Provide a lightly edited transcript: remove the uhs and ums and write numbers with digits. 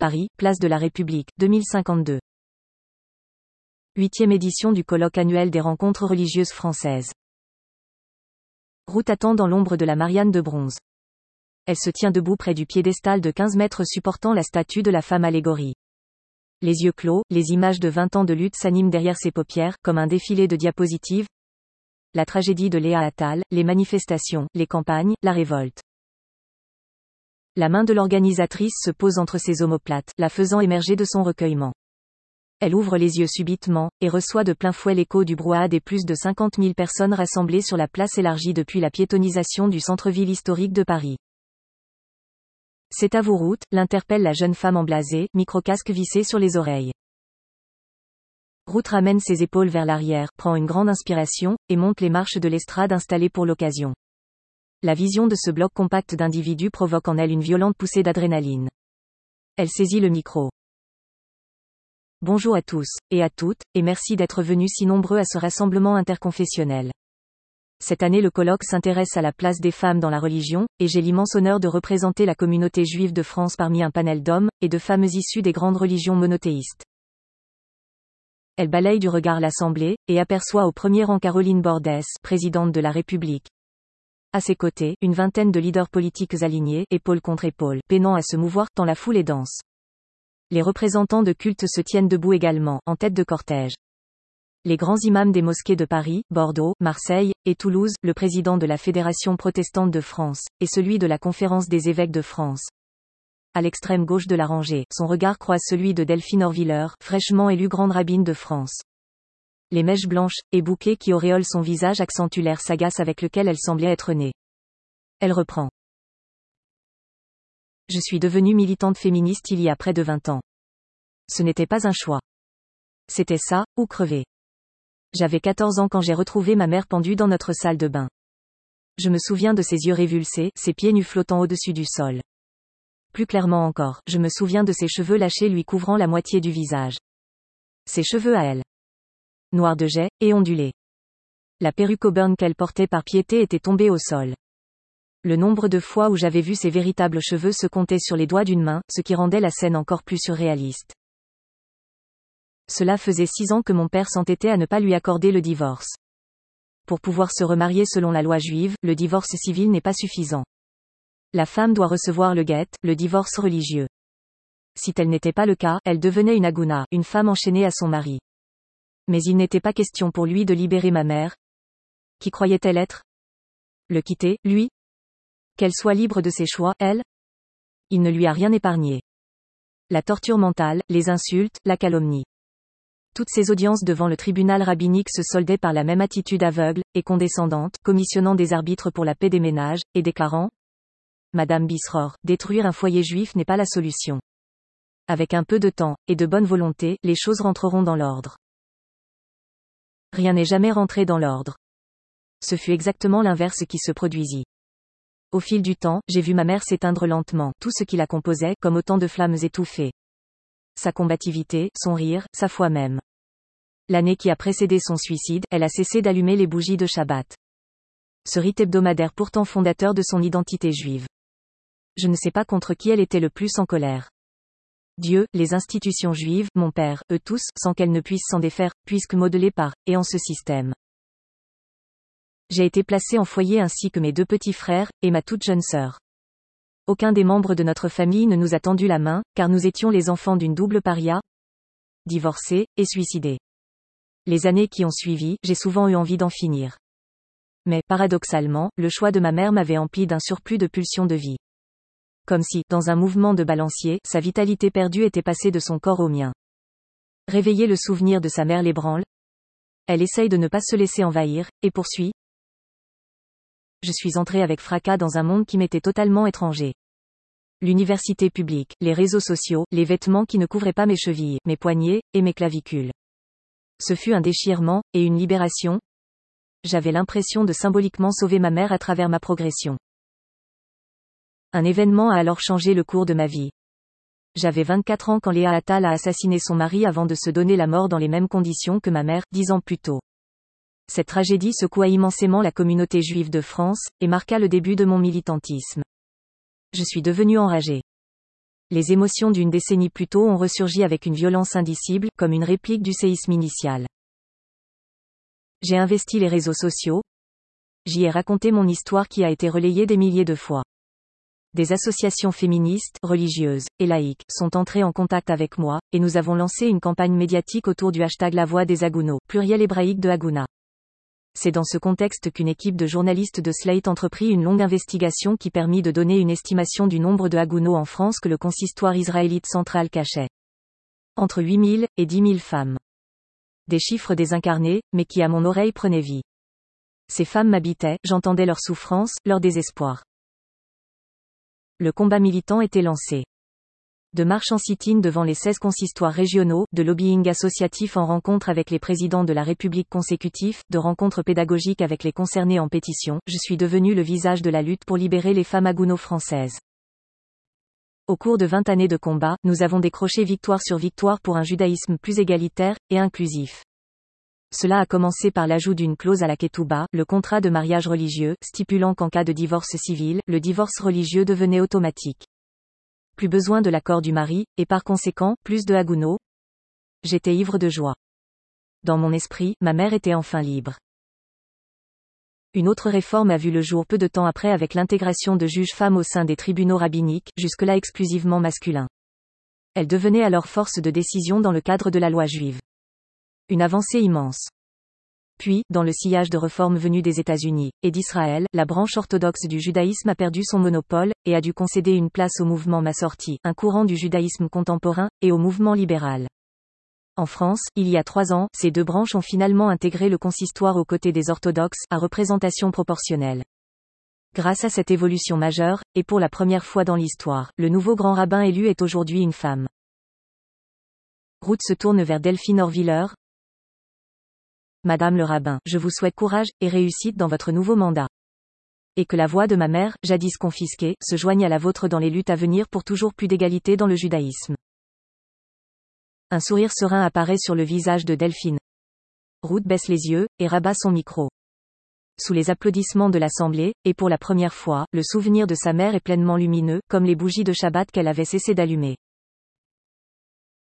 Paris, place de la République, 2052. 8e édition du colloque annuel des rencontres religieuses françaises. Route attend dans l'ombre de la Marianne de bronze. Elle se tient debout près du piédestal de 15 mètres supportant la statue de la femme allégorie. Les yeux clos, les images de 20 ans de lutte s'animent derrière ses paupières, comme un défilé de diapositives. La tragédie de Léa Attal, les manifestations, les campagnes, la révolte. La main de l'organisatrice se pose entre ses omoplates, la faisant émerger de son recueillement. Elle ouvre les yeux subitement, et reçoit de plein fouet l'écho du brouhaha des plus de 50 000 personnes rassemblées sur la place élargie depuis la piétonisation du centre-ville historique de Paris. C'est à vous route, l'interpelle la jeune femme emblasée, micro-casque vissé sur les oreilles. Route ramène ses épaules vers l'arrière, prend une grande inspiration, et monte les marches de l'estrade installée pour l'occasion. La vision de ce bloc compact d'individus provoque en elle une violente poussée d'adrénaline. Elle saisit le micro. Bonjour à tous, et à toutes, et merci d'être venus si nombreux à ce rassemblement interconfessionnel. Cette année le colloque s'intéresse à la place des femmes dans la religion, et j'ai l'immense honneur de représenter la communauté juive de France parmi un panel d'hommes, et de femmes issus des grandes religions monothéistes. Elle balaye du regard l'assemblée, et aperçoit au premier rang Caroline Bordès, présidente de la République. À ses côtés, une vingtaine de leaders politiques alignés, épaule contre épaule, peinant à se mouvoir, tant la foule est dense. Les représentants de culte se tiennent debout également, en tête de cortège. Les grands imams des mosquées de Paris, Bordeaux, Marseille, et Toulouse, le président de la Fédération protestante de France, et celui de la Conférence des évêques de France. À l'extrême gauche de la rangée, son regard croise celui de Delphine Orviller, fraîchement élue grande rabbine de France. Les mèches blanches, et bouquets qui auréolent son visage accentuent l'air sagace avec lequel elle semblait être née. Elle reprend. Je suis devenue militante féministe il y a près de 20 ans. Ce n'était pas un choix. C'était ça, ou crever. J'avais 14 ans quand j'ai retrouvé ma mère pendue dans notre salle de bain. Je me souviens de ses yeux révulsés, ses pieds nus flottant au-dessus du sol. Plus clairement encore, je me souviens de ses cheveux lâchés lui couvrant la moitié du visage. Ses cheveux à elle. Noirs de jais, et ondulés. La perruque auburn qu'elle portait par piété était tombée au sol. Le nombre de fois où j'avais vu ses véritables cheveux se comptait sur les doigts d'une main, ce qui rendait la scène encore plus surréaliste. Cela faisait 6 ans que mon père s'entêtait à ne pas lui accorder le divorce. Pour pouvoir se remarier selon la loi juive, le divorce civil n'est pas suffisant. La femme doit recevoir le guet, le divorce religieux. Si tel n'était pas le cas, elle devenait une agouna, une femme enchaînée à son mari. Mais il n'était pas question pour lui de libérer ma mère. Qui croyait-elle être? Le quitter, lui? Qu'elle soit libre de ses choix, elle? Il ne lui a rien épargné. La torture mentale, les insultes, la calomnie. Toutes ces audiences devant le tribunal rabbinique se soldaient par la même attitude aveugle, et condescendante, commissionnant des arbitres pour la paix des ménages, et déclarant: Madame Bisror, détruire un foyer juif n'est pas la solution. Avec un peu de temps, et de bonne volonté, les choses rentreront dans l'ordre. Rien n'est jamais rentré dans l'ordre. Ce fut exactement l'inverse qui se produisit. Au fil du temps, j'ai vu ma mère s'éteindre lentement, tout ce qui la composait, comme autant de flammes étouffées. Sa combativité, son rire, sa foi même. L'année qui a précédé son suicide, elle a cessé d'allumer les bougies de Shabbat. Ce rite hebdomadaire pourtant fondateur de son identité juive. Je ne sais pas contre qui elle était le plus en colère. Dieu, les institutions juives, mon père, eux tous, sans qu'elle ne puisse s'en défaire, puisque modelée par, et en ce système. J'ai été placée en foyer ainsi que mes 2 petits frères, et ma toute jeune sœur. Aucun des membres de notre famille ne nous a tendu la main, car nous étions les enfants d'une double paria, divorcée, et suicidée. Les années qui ont suivi, j'ai souvent eu envie d'en finir. Mais, paradoxalement, le choix de ma mère m'avait empli d'un surplus de pulsions de vie. Comme si, dans un mouvement de balancier, sa vitalité perdue était passée de son corps au mien. Réveiller le souvenir de sa mère l'ébranle. Elle essaye de ne pas se laisser envahir, et poursuit. Je suis entrée avec fracas dans un monde qui m'était totalement étranger. L'université publique, les réseaux sociaux, les vêtements qui ne couvraient pas mes chevilles, mes poignets, et mes clavicules. Ce fut un déchirement, et une libération. J'avais l'impression de symboliquement sauver ma mère à travers ma progression. Un événement a alors changé le cours de ma vie. J'avais 24 ans quand Léa Attal a assassiné son mari avant de se donner la mort dans les mêmes conditions que ma mère, 10 ans plus tôt. Cette tragédie secoua immensément la communauté juive de France, et marqua le début de mon militantisme. Je suis devenue enragée. Les émotions d'une décennie plus tôt ont ressurgi avec une violence indicible, comme une réplique du séisme initial. J'ai investi les réseaux sociaux. J'y ai raconté mon histoire qui a été relayée des milliers de fois. Des associations féministes, religieuses, et laïques, sont entrées en contact avec moi, et nous avons lancé une campagne médiatique autour du hashtag La Voix des Haguenau, pluriel hébraïque de Hagouna. C'est dans ce contexte qu'une équipe de journalistes de Slate entreprit une longue investigation qui permit de donner une estimation du nombre de Haguenau en France que le consistoire israélite central cachait. Entre 8 000 et 10 000 femmes. Des chiffres désincarnés, mais qui à mon oreille prenaient vie. Ces femmes m'habitaient, j'entendais leur souffrance, leur désespoir. Le combat militant était lancé. De marches en sit-in devant les 16 consistoires régionaux, de lobbying associatif en rencontre avec les présidents de la République consécutifs, de rencontres pédagogiques avec les concernés en pétition, je suis devenu le visage de la lutte pour libérer les femmes haguenau françaises. Au cours de 20 années de combat, nous avons décroché victoire sur victoire pour un judaïsme plus égalitaire et inclusif. Cela a commencé par l'ajout d'une clause à la ketouba, le contrat de mariage religieux, stipulant qu'en cas de divorce civil, le divorce religieux devenait automatique. Plus besoin de l'accord du mari, et par conséquent, plus de haguenau. J'étais ivre de joie. Dans mon esprit, ma mère était enfin libre. Une autre réforme a vu le jour peu de temps après avec l'intégration de juges femmes au sein des tribunaux rabbiniques, jusque-là exclusivement masculins. Elles devenaient alors force de décision dans le cadre de la loi juive. Une avancée immense. Puis, dans le sillage de réformes venues des États-Unis et d'Israël, la branche orthodoxe du judaïsme a perdu son monopole, et a dû concéder une place au mouvement Massorti, un courant du judaïsme contemporain, et au mouvement libéral. En France, il y a 3 ans, ces deux branches ont finalement intégré le consistoire aux côtés des orthodoxes, à représentation proportionnelle. Grâce à cette évolution majeure, et pour la première fois dans l'histoire, le nouveau grand rabbin élu est aujourd'hui une femme. Route se tourne vers Delphine Orviller. Madame le rabbin, je vous souhaite courage et réussite dans votre nouveau mandat. Et que la voix de ma mère, jadis confisquée, se joigne à la vôtre dans les luttes à venir pour toujours plus d'égalité dans le judaïsme. Un sourire serein apparaît sur le visage de Delphine. Ruth baisse les yeux, et rabat son micro. Sous les applaudissements de l'assemblée, et pour la première fois, le souvenir de sa mère est pleinement lumineux, comme les bougies de Shabbat qu'elle avait cessé d'allumer.